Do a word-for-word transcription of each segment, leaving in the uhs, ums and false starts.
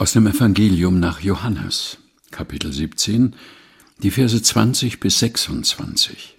Aus dem Evangelium nach Johannes, Kapitel siebzehn, die Verse zwanzig bis sechsundzwanzig.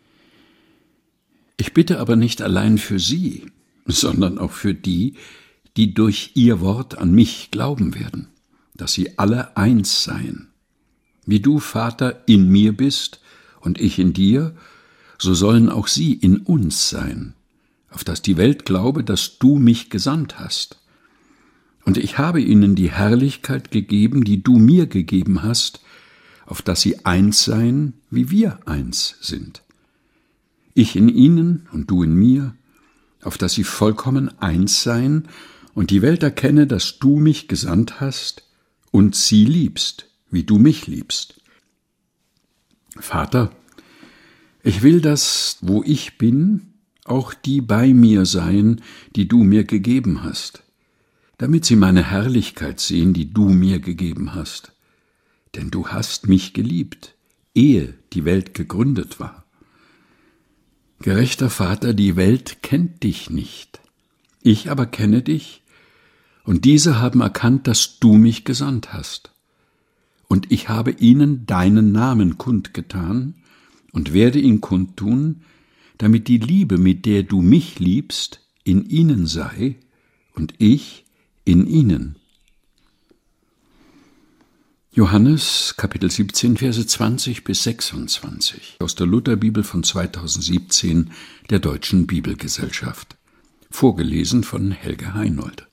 Ich bitte aber nicht allein für sie, sondern auch für die, die durch ihr Wort an mich glauben werden, dass sie alle eins seien. Wie du, Vater, in mir bist und ich in dir, so sollen auch sie in uns sein, auf dass die Welt glaube, dass du mich gesandt hast. Und ich habe ihnen die Herrlichkeit gegeben, die du mir gegeben hast, auf dass sie eins seien, wie wir eins sind. Ich in ihnen und du in mir, auf dass sie vollkommen eins seien und die Welt erkenne, dass du mich gesandt hast und sie liebst, wie du mich liebst. Vater, ich will, dass, wo ich bin, auch die bei mir seien, die du mir gegeben hast, damit sie meine Herrlichkeit sehen, die du mir gegeben hast. Denn du hast mich geliebt, ehe die Welt gegründet war. Gerechter Vater, die Welt kennt dich nicht, ich aber kenne dich, und diese haben erkannt, dass du mich gesandt hast. Und ich habe ihnen deinen Namen kundgetan und werde ihn kundtun, damit die Liebe, mit der du mich liebst, in ihnen sei und ich in ihnen. Johannes, Kapitel siebzehn, Verse zwanzig bis sechsundzwanzig, aus der Lutherbibel von zweitausendsiebzehn der Deutschen Bibelgesellschaft. Vorgelesen von Helge Heinold.